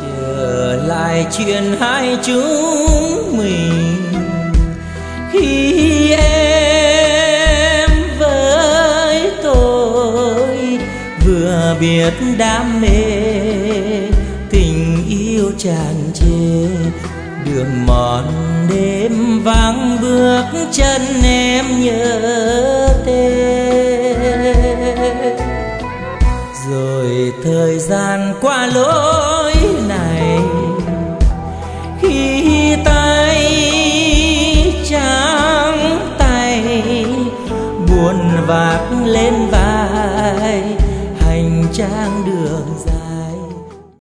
trở lại chuyện hai chúng mình khi em với tôi vừa biết đam mê tình yêu tràn trề. Đường mòn đêm vắng bước chân em nhớ tên. Rồi thời gian qua lối này khi tay trắng tay buồn vác lên